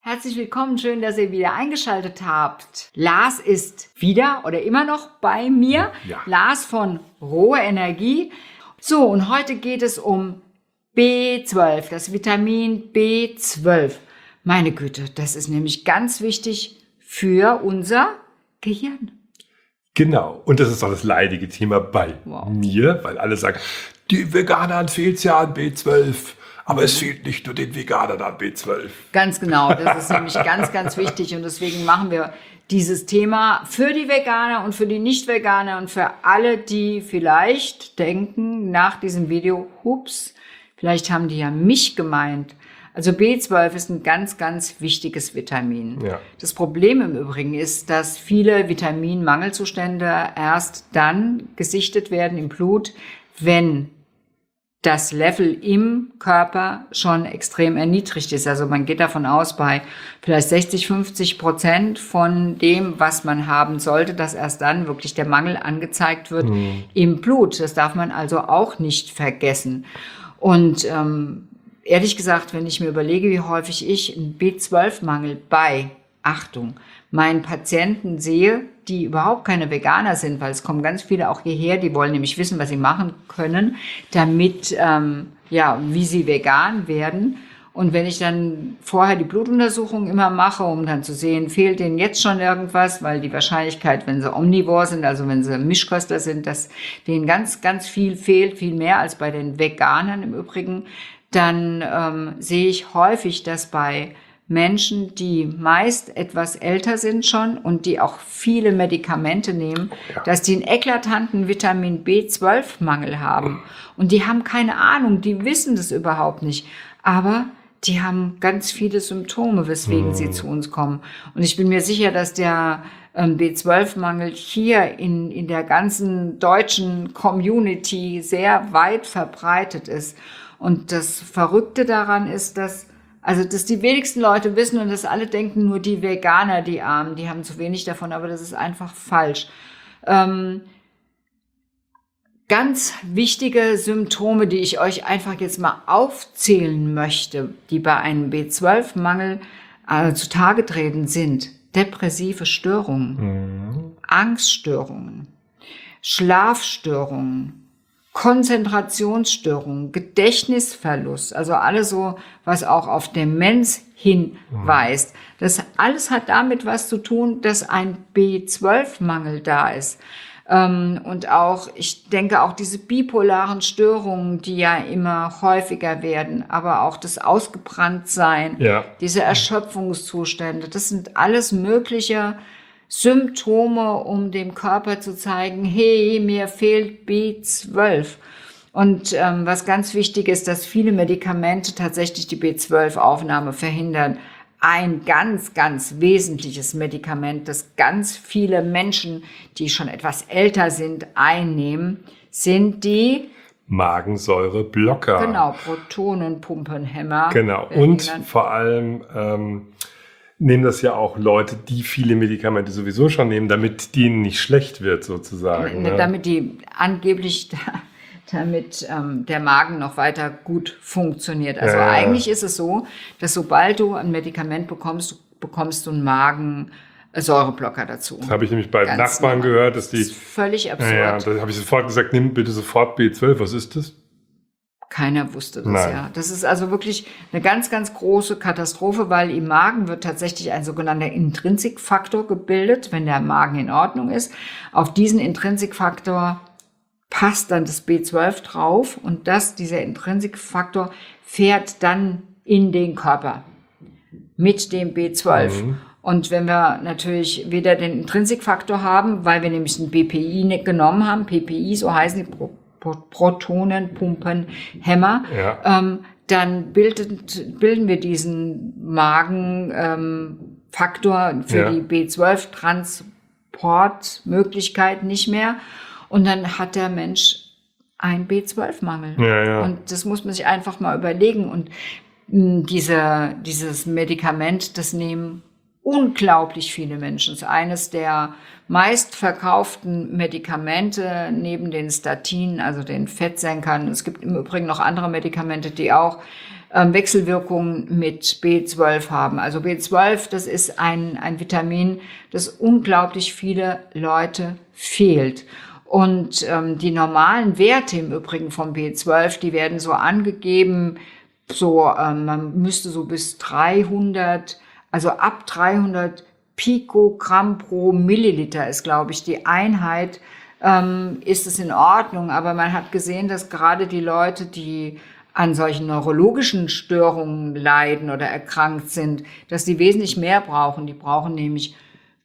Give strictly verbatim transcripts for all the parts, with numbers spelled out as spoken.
Herzlich willkommen, schön, dass ihr wieder eingeschaltet habt. Lars ist wieder oder immer noch bei mir. Ja. Lars von Rohe Energie. So, und heute geht es um B zwölf, das Vitamin B zwölf. Meine Güte, das ist nämlich ganz wichtig für unser Gehirn. Genau, und das ist auch das leidige Thema bei Wow. mir, weil alle sagen, die Veganern fehlt es ja an B zwölf. Aber es fehlt nicht nur den Veganern an B zwölf. Ganz genau, das ist nämlich ganz, ganz wichtig und deswegen machen wir dieses Thema für die Veganer und für die Nicht-Veganer und für alle, die vielleicht denken nach diesem Video, hups, vielleicht haben die ja mich gemeint. Also B zwölf ist ein ganz, ganz wichtiges Vitamin. Ja. Das Problem im Übrigen ist, dass viele Vitaminmangelzustände erst dann gesichtet werden im Blut, wenn das Level im Körper schon extrem erniedrigt ist. Also man geht davon aus, bei vielleicht sechzig, fünfzig Prozent von dem, was man haben sollte, dass erst dann wirklich der Mangel angezeigt wird mhm. im Blut. Das darf man also auch nicht vergessen. Und ähm, ehrlich gesagt, wenn ich mir überlege, wie häufig ich einen B zwölf Mangel bei, Achtung, meinen Patienten sehe, die überhaupt keine Veganer sind, weil es kommen ganz viele auch hierher, die wollen nämlich wissen, was sie machen können, damit, ähm, ja, wie sie vegan werden. Und wenn ich dann vorher die Blutuntersuchung immer mache, um dann zu sehen, fehlt denen jetzt schon irgendwas, weil die Wahrscheinlichkeit, wenn sie omnivor sind, also wenn sie Mischköstler sind, dass denen ganz, ganz viel fehlt, viel mehr als bei den Veganern im Übrigen, dann ähm, sehe ich häufig, dass bei Menschen, die meist etwas älter sind schon und die auch viele Medikamente nehmen, oh ja. dass die einen eklatanten Vitamin B zwölf Mangel haben. Und die haben keine Ahnung, die wissen das überhaupt nicht. Aber die haben ganz viele Symptome, weswegen mhm. sie zu uns kommen. Und ich bin mir sicher, dass der ähm, B zwölf Mangel hier in, in der ganzen deutschen Community sehr weit verbreitet ist. Und das Verrückte daran ist, dass Also, dass die wenigsten Leute wissen und dass alle denken, nur die Veganer, die Armen, die haben zu wenig davon, aber das ist einfach falsch. Ähm, ganz wichtige Symptome, die ich euch einfach jetzt mal aufzählen möchte, die bei einem B zwölf Mangel äh, zutage treten, sind depressive Störungen, mhm. Angststörungen, Schlafstörungen, Konzentrationsstörungen, Gedächtnisverlust, also alles so, was auch auf Demenz hinweist. Das alles hat damit was zu tun, dass ein B zwölf Mangel da ist. Und auch, ich denke, auch diese bipolaren Störungen, die ja immer häufiger werden, aber auch das Ausgebranntsein, ja. diese Erschöpfungszustände, das sind alles mögliche Symptome, um dem Körper zu zeigen, hey, mir fehlt B zwölf. Und ähm, was ganz wichtig ist, dass viele Medikamente tatsächlich die B zwölf Aufnahme verhindern. Ein ganz, ganz wesentliches Medikament, das ganz viele Menschen, die schon etwas älter sind, einnehmen, sind die Magensäureblocker. Genau, Protonenpumpenhämmer. Genau, und vor allem ähm, nehmen das ja auch Leute, die viele Medikamente sowieso schon nehmen, damit denen nicht schlecht wird sozusagen. Ne? Damit die angeblich, damit ähm, der Magen noch weiter gut funktioniert. Also ja. eigentlich ist es so, dass sobald du ein Medikament bekommst, bekommst du einen Magensäureblocker dazu. Das habe ich nämlich bei Ganz Nachbarn normal. gehört, dass die... Das ist völlig absurd. Ja, da habe ich sofort gesagt, nimm bitte sofort B zwölf, was ist das? Keiner wusste das, Nein. ja. Das ist also wirklich eine ganz, ganz große Katastrophe, weil im Magen wird tatsächlich ein sogenannter Intrinsikfaktor gebildet, wenn der Magen in Ordnung ist. Auf diesen Intrinsikfaktor passt dann das B zwölf drauf und das, dieser Intrinsikfaktor fährt dann in den Körper mit dem B zwölf. Mhm. Und wenn wir natürlich weder den Intrinsikfaktor haben, weil wir nämlich ein B P I genommen haben, P P I, so heißen die Pro Protonenpumpenhämmer, ja. ähm, dann bildet, bilden wir diesen Magenfaktor ähm, für ja. die B zwölf Transportmöglichkeit nicht mehr und dann hat der Mensch einen B zwölf Mangel. Ja, ja. Und das muss man sich einfach mal überlegen. Und mh, diese, dieses Medikament, das nehmen unglaublich viele Menschen. Es ist eines der meistverkauften Medikamente neben den Statinen, also den Fettsenkern. Es gibt im Übrigen noch andere Medikamente, die auch ähm, Wechselwirkungen mit B zwölf haben. Also B zwölf, das ist ein, ein Vitamin, das unglaublich viele Leute fehlt. Und ähm, die normalen Werte im Übrigen von B zwölf, die werden so angegeben, so ähm, man müsste so bis dreihundert, also ab dreihundert Pikogramm pro Milliliter ist, glaube ich, die Einheit, ähm, ist es in Ordnung. Aber man hat gesehen, dass gerade die Leute, die an solchen neurologischen Störungen leiden oder erkrankt sind, dass die wesentlich mehr brauchen. Die brauchen nämlich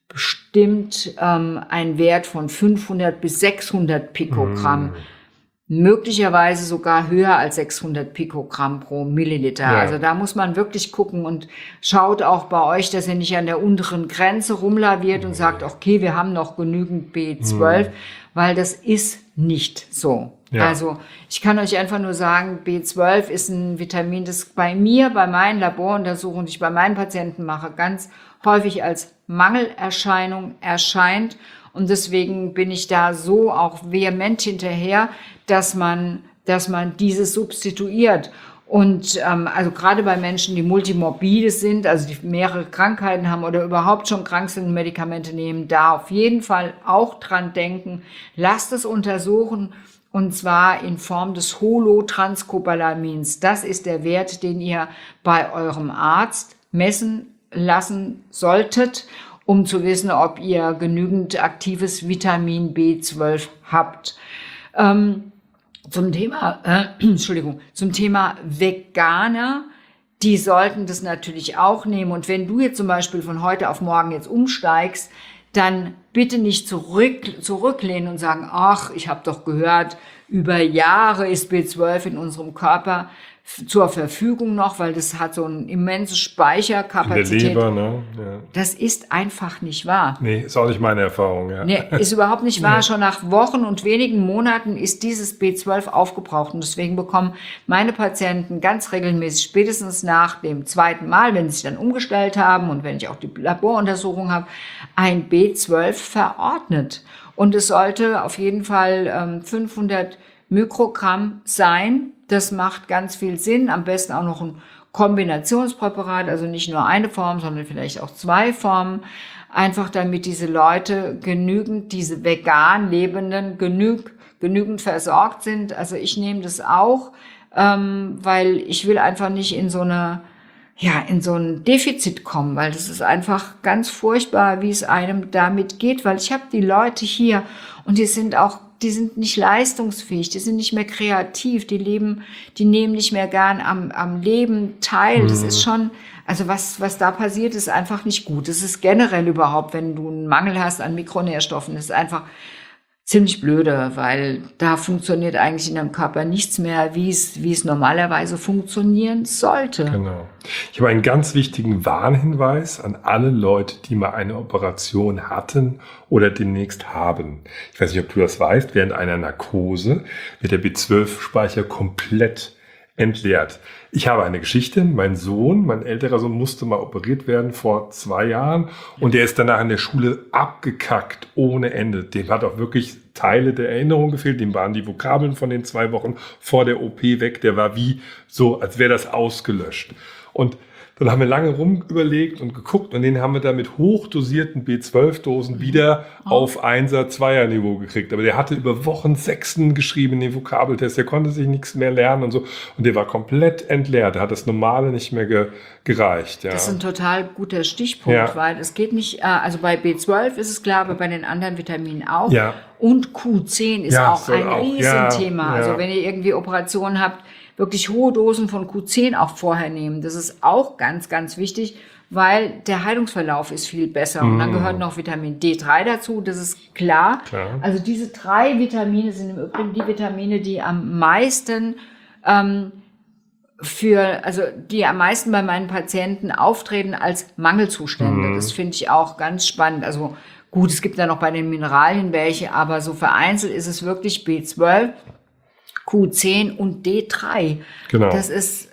bestimmt ähm, einen Wert von fünfhundert bis sechshundert Pikogramm. Mm. Möglicherweise sogar höher als sechshundert Pikogramm pro Milliliter. Ja. Also da muss man wirklich gucken und schaut auch bei euch, dass ihr nicht an der unteren Grenze rumlaviert und sagt, okay, wir haben noch genügend B zwölf, mhm. weil das ist nicht so. Ja. Also ich kann euch einfach nur sagen, B zwölf ist ein Vitamin, das bei mir, bei meinen Laboruntersuchungen, die ich bei meinen Patienten mache, ganz häufig als Mangelerscheinung erscheint. Und deswegen bin ich da so auch vehement hinterher, dass man, dass man dieses substituiert. Und ähm, also gerade bei Menschen, die multimorbide sind, also die mehrere Krankheiten haben oder überhaupt schon krank sind und Medikamente nehmen, da auf jeden Fall auch dran denken. Lasst es untersuchen, und zwar in Form des Holotranscopolamins. Das ist der Wert, den ihr bei eurem Arzt messen lassen solltet, um zu wissen, ob ihr genügend aktives Vitamin B zwölf habt. Ähm, zum Thema, äh, Entschuldigung, zum Thema Veganer, die sollten das natürlich auch nehmen. Und wenn du jetzt zum Beispiel von heute auf morgen jetzt umsteigst, dann bitte nicht zurück, zurücklehnen und sagen, ach, ich habe doch gehört, über Jahre ist B zwölf in unserem Körper zur Verfügung noch, weil das hat so eine immense Speicherkapazität. In der Leber, ne? Ja. Das ist einfach nicht wahr. Nee, ist auch nicht meine Erfahrung, ja. Nee, ist überhaupt nicht wahr. Nee. Schon nach Wochen und wenigen Monaten ist dieses B zwölf aufgebraucht. Und deswegen bekommen meine Patienten ganz regelmäßig, spätestens nach dem zweiten Mal, wenn sie sich dann umgestellt haben und wenn ich auch die Laboruntersuchung habe, ein B zwölf verordnet. Und es sollte auf jeden Fall ähm, fünfhundert Mikrogramm sein. Das macht ganz viel Sinn. Am besten auch noch ein Kombinationspräparat, also nicht nur eine Form, sondern vielleicht auch zwei Formen. Einfach damit diese Leute genügend, diese vegan Lebenden, genüg, genügend versorgt sind. Also ich nehme das auch, ähm, weil ich will einfach nicht in so eine, ja, in so ein Defizit kommen, weil das ist einfach ganz furchtbar, wie es einem damit geht, weil ich habe die Leute hier und die sind auch die sind nicht leistungsfähig, die sind nicht mehr kreativ, die leben, die nehmen nicht mehr gern am, am Leben teil. Das ist schon, also was, was da passiert, ist einfach nicht gut. Das ist generell überhaupt, wenn du einen Mangel hast an Mikronährstoffen, das ist einfach ziemlich blöde, weil da funktioniert eigentlich in deinem Körper nichts mehr, wie es, wie es normalerweise funktionieren sollte. Genau. Ich habe einen ganz wichtigen Warnhinweis an alle Leute, die mal eine Operation hatten oder demnächst haben. Ich weiß nicht, ob du das weißt, während einer Narkose wird der B zwölf Speicher komplett entleert. Ich habe eine Geschichte, mein Sohn, mein älterer Sohn musste mal operiert werden vor zwei Jahren und der ist danach in der Schule abgekackt ohne Ende. Dem hat auch wirklich Teile der Erinnerung gefehlt, dem waren die Vokabeln von den zwei Wochen vor der O P weg, der war wie so, als wäre das ausgelöscht. Und dann haben wir lange rum überlegt und geguckt und den haben wir da mit hochdosierten B zwölf Dosen wieder oh. auf Einser, Zweier Niveau gekriegt. Aber der hatte über Wochen Sechsen geschrieben in den Vokabeltest, der konnte sich nichts mehr lernen und so. Und der war komplett entleert, der hat das Normale nicht mehr ge- gereicht. Ja. Das ist ein total guter Stichpunkt, ja. Weil es geht nicht, also bei B zwölf ist es klar, aber bei den anderen Vitaminen auch. Ja. Und Q zehn ist ja, auch ein auch. Riesenthema. Ja, ja. Also wenn ihr irgendwie Operationen habt, wirklich hohe Dosen von Q zehn auch vorher nehmen. Das ist auch ganz, ganz wichtig, weil der Heilungsverlauf ist viel besser. Mm. Und dann gehört noch Vitamin D drei dazu, das ist klar. klar. Also diese drei Vitamine sind im Übrigen die Vitamine, die am meisten ähm, für, also die am meisten bei meinen Patienten auftreten als Mangelzustände. Mm. Das finde ich auch ganz spannend. Also gut, es gibt da noch bei den Mineralien welche, aber so vereinzelt ist es wirklich B zwölf, Q zehn und D drei. Genau. Das ist,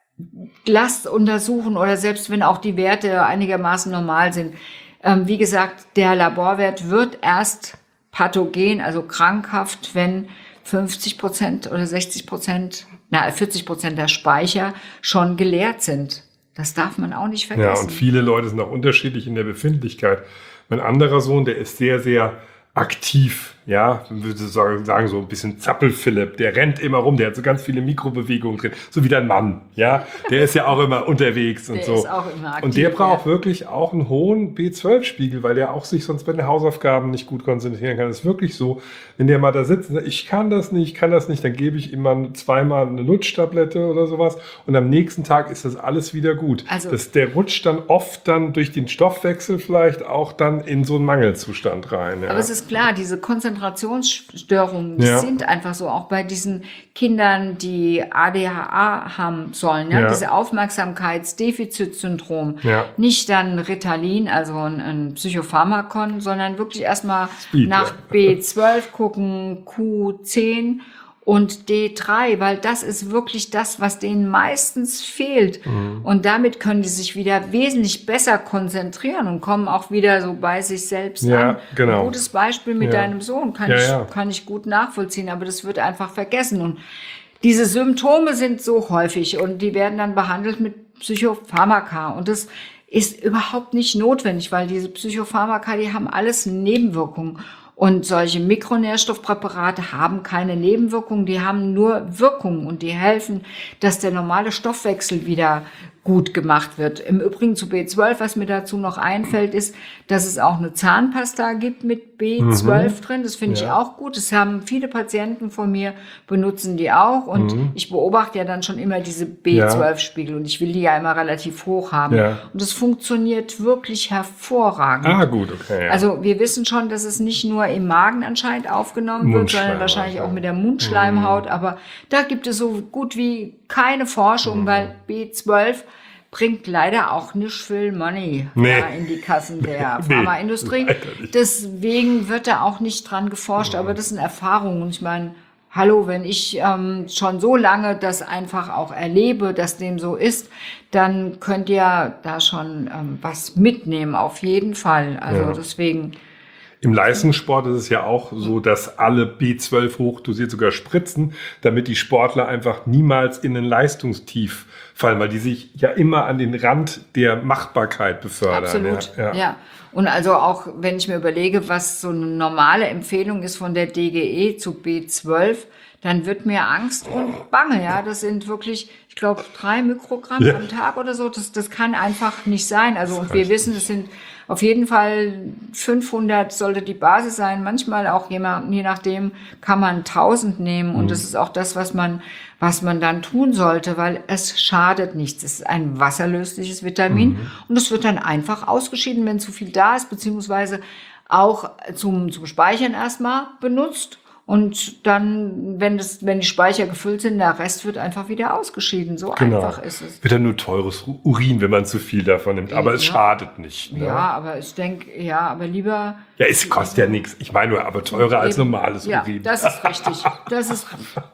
lasst untersuchen oder selbst wenn auch die Werte einigermaßen normal sind. Ähm, wie gesagt, der Laborwert wird erst pathogen, also krankhaft, wenn fünfzig Prozent oder sechzig Prozent na, vierzig Prozent der Speicher schon geleert sind. Das darf man auch nicht vergessen. Ja, und viele Leute sind auch unterschiedlich in der Befindlichkeit. Mein anderer Sohn, der ist sehr, sehr aktiv, ja, man würde sagen, sagen so ein bisschen Zappel-Philipp, der rennt immer rum, der hat so ganz viele Mikrobewegungen drin, so wie dein Mann, ja, der ist ja auch immer unterwegs und der so. Ist auch immer aktiv, und der braucht ja. wirklich auch einen hohen B zwölf Spiegel, weil der auch sich sonst bei den Hausaufgaben nicht gut konzentrieren kann. Das ist wirklich so, wenn der mal da sitzt und sagt, ich kann das nicht, ich kann das nicht, dann gebe ich ihm mal zweimal eine Lutschtablette oder sowas und am nächsten Tag ist das alles wieder gut. Also, das, der rutscht dann oft dann durch den Stoffwechsel vielleicht auch dann in so einen Mangelzustand rein. Ja. Aber es ist klar, diese Konzentrationsstörungen die Ja. sind einfach so, auch bei diesen Kindern, die A D H A haben sollen, ja, Ja. diese Aufmerksamkeitsdefizitsyndrom, Ja. nicht dann Ritalin, also ein, ein Psychopharmakon, sondern wirklich erstmal Speed, nach ja. B zwölf gucken, Q zehn und D drei, weil das ist wirklich das, was denen meistens fehlt. Mhm. Und damit können die sich wieder wesentlich besser konzentrieren und kommen auch wieder so bei sich selbst Ja, an. genau. Ein gutes Beispiel mit Ja. deinem Sohn kann, Ja, ich, ja. kann ich gut nachvollziehen, aber das wird einfach vergessen. Und diese Symptome sind so häufig und die werden dann behandelt mit Psychopharmaka. Und das ist überhaupt nicht notwendig, weil diese Psychopharmaka, die haben alles Nebenwirkungen. Und solche Mikronährstoffpräparate haben keine Nebenwirkungen, die haben nur Wirkungen und die helfen, dass der normale Stoffwechsel wieder gut gemacht wird. Im Übrigen zu B zwölf, was mir dazu noch einfällt, ist, dass es auch eine Zahnpasta gibt mit B zwölf mhm. drin. Das finde Ja. ich auch gut. Das haben viele Patienten von mir, benutzen die auch. Und Mhm. ich beobachte ja dann schon immer diese B zwölf Spiegel und ich will die ja immer relativ hoch haben. Ja. Und es funktioniert wirklich hervorragend. Ah, gut, okay. Ja. Also wir wissen schon, dass es nicht nur im Magen anscheinend aufgenommen wird, sondern Mundschleimhaut, wahrscheinlich auch ja. mit der Mundschleimhaut. Aber da gibt es so gut wie keine Forschung, Mhm. weil B zwölf bringt leider auch nicht viel Money Nee. ja, in die Kassen der Nee, Pharmaindustrie. leider nicht. Deswegen wird da auch nicht dran geforscht. Aber das sind Erfahrungen. Und ich meine, hallo, wenn ich ähm, schon so lange das einfach auch erlebe, dass dem so ist, dann könnt ihr da schon ähm, was mitnehmen, auf jeden Fall. Also Ja. deswegen, Im Leistungssport ist es ja auch so, dass alle B zwölf hochdosiert sogar spritzen, damit die Sportler einfach niemals in ein Leistungstief fallen, weil die sich ja immer an den Rand der Machbarkeit befördern. absolut, Ja, ja. ja. Und also auch, wenn ich mir überlege, was so eine normale Empfehlung ist von der D G E zu B zwölf, dann wird mir Angst und Bange, ja. Das sind wirklich, ich glaube, drei Mikrogramm Ja. am Tag oder so. Das, das kann einfach nicht sein. Also, und wir wissen, es sind auf jeden Fall fünfhundert sollte die Basis sein. Manchmal auch je, je nachdem kann man tausend nehmen. Und das ist auch das, was man, was man dann tun sollte, weil es schadet nichts. Es ist ein wasserlösliches Vitamin. Mhm. Und es wird dann einfach ausgeschieden, wenn zu viel da ist, beziehungsweise auch zum, zum Speichern erstmal benutzt. Und dann, wenn das, wenn die Speicher gefüllt sind, der Rest wird einfach wieder ausgeschieden. So Genau. einfach ist es. Wird dann nur teures Urin, wenn man zu viel davon nimmt. Aber es Ja. schadet nicht. Ne? Ja, aber ich denke, ja, aber lieber. Ja, es kostet ja nichts. Ich meine nur, aber teurer als Eben. normales Ja, Urin. das ist richtig. Das ist.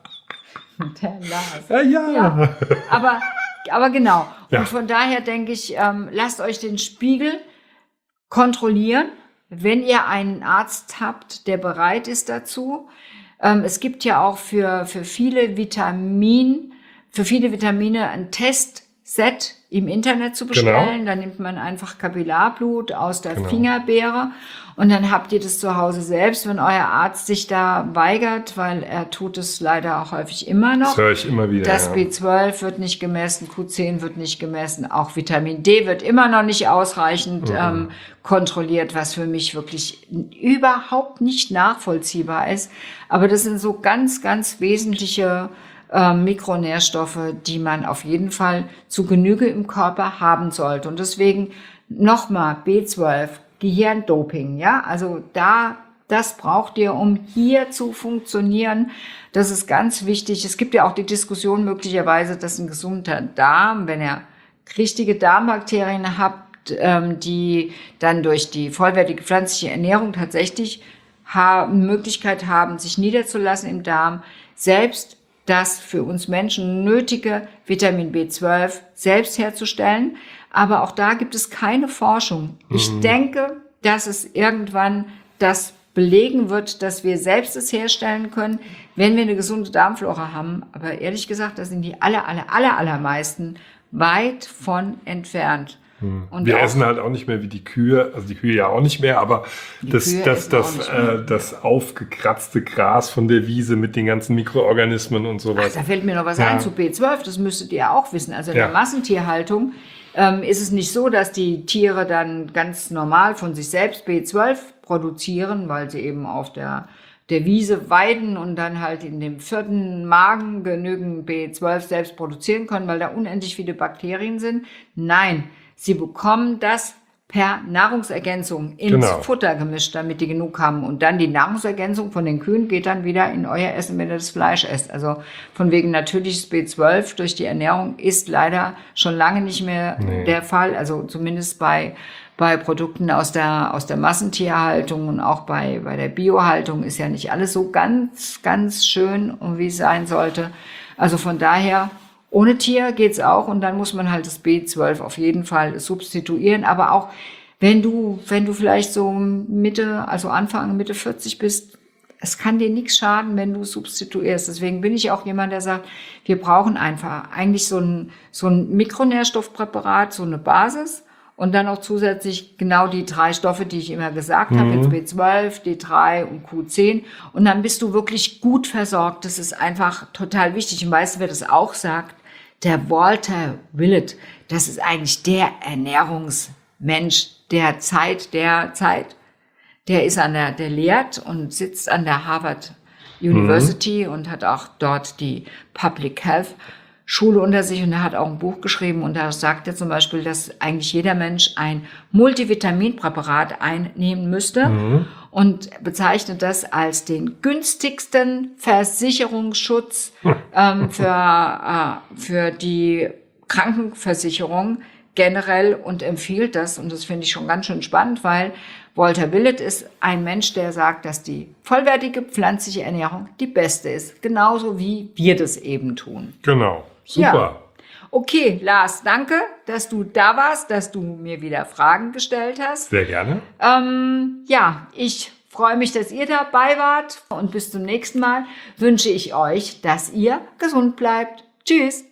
Der Lars. Ja, ja. Ja. Aber, aber genau. Ja. Und von daher denke ich, ähm, lasst euch den Spiegel kontrollieren, wenn ihr einen Arzt habt, der bereit ist dazu. Ähm, es gibt ja auch für, für viele Vitamin, für viele Vitamine ein Testset im Internet zu bestellen. Genau. Da nimmt man einfach Kapillarblut aus der Genau. Fingerbeere und dann habt ihr das zu Hause selbst, wenn euer Arzt sich da weigert, weil er tut es leider auch häufig immer noch. Das höre ich immer wieder. Das ja. B zwölf wird nicht gemessen, Q zehn wird nicht gemessen, auch Vitamin D wird immer noch nicht ausreichend Mhm. ähm, kontrolliert, was für mich wirklich überhaupt nicht nachvollziehbar ist. Aber das sind so ganz, ganz wesentliche äh, Mikronährstoffe, die man auf jeden Fall zu Genüge im Körper haben sollte. Und deswegen nochmal B zwölf, Gehirndoping, ja, also da, das braucht ihr, um hier zu funktionieren. Das ist ganz wichtig. Es gibt ja auch die Diskussion möglicherweise, dass ein gesunder Darm, wenn er richtige Darmbakterien habt, ähm, die dann durch die vollwertige pflanzliche Ernährung tatsächlich haben, Möglichkeit haben, sich niederzulassen im Darm, selbst das für uns Menschen nötige Vitamin B zwölf selbst herzustellen. Aber auch da gibt es keine Forschung. Ich denke, dass es irgendwann das belegen wird, dass wir selbst es herstellen können, wenn wir eine gesunde Darmflora haben. Aber ehrlich gesagt, da sind die aller, aller, aller, allermeisten weit von entfernt. Hm. Und wir auch, essen halt auch nicht mehr wie die Kühe, also die Kühe ja auch nicht mehr, aber das, Kühe das, essen das, auch nicht äh, mehr. das aufgekratzte Gras von der Wiese mit den ganzen Mikroorganismen und ach, sowas. da fällt mir noch was Ja. ein zu B zwölf, das müsstet ihr auch wissen. Also in Ja. der Massentierhaltung ähm, ist es nicht so, dass die Tiere dann ganz normal von sich selbst B zwölf produzieren, weil sie eben auf der, der Wiese weiden und dann halt in dem vierten Magen genügend B zwölf selbst produzieren können, weil da unendlich viele Bakterien sind. Nein, sie bekommen das per Nahrungsergänzung ins Genau. Futter gemischt, damit die genug haben. Und dann die Nahrungsergänzung von den Kühen geht dann wieder in euer Essen, wenn ihr das Fleisch esst. Also von wegen natürliches B zwölf durch die Ernährung ist leider schon lange nicht mehr Nee. der Fall. Also zumindest bei bei Produkten aus der aus der Massentierhaltung und auch bei bei der Biohaltung ist ja nicht alles so ganz ganz schön und wie es sein sollte. Also von daher ohne Tier geht's auch und dann muss man halt das B zwölf auf jeden Fall substituieren. Aber auch wenn du, wenn du vielleicht so Mitte, also Anfang, Mitte vierzig bist, es kann dir nichts schaden, wenn du substituierst. Deswegen bin ich auch jemand, der sagt, wir brauchen einfach eigentlich so ein, so ein Mikronährstoffpräparat, so eine Basis und dann auch zusätzlich genau die drei Stoffe, die ich immer gesagt habe, jetzt B zwölf, D drei und Q zehn. Und dann bist du wirklich gut versorgt. Das ist einfach total wichtig. Und weißt du, wer das auch sagt? Der Walter Willett, das ist eigentlich der Ernährungsmensch der Zeit, der Zeit. Der ist an der, der lehrt und sitzt an der Harvard University mhm. und hat auch dort die Public Health Schule unter sich und er hat auch ein Buch geschrieben und da sagt er zum Beispiel, dass eigentlich jeder Mensch ein Multivitaminpräparat einnehmen müsste mhm. und bezeichnet das als den günstigsten Versicherungsschutz ähm, für, äh, für die Krankenversicherung generell und empfiehlt das und das finde ich schon ganz schön spannend, weil Walter Willett ist ein Mensch, der sagt, dass die vollwertige pflanzliche Ernährung die beste ist, genauso wie wir das eben tun. Genau. Super. Ja. Okay, Lars, danke, dass du da warst, dass du mir wieder Fragen gestellt hast. Sehr gerne. Ähm, ja, ich freue mich, dass ihr dabei wart und bis zum nächsten Mal wünsche ich euch, dass ihr gesund bleibt. Tschüss.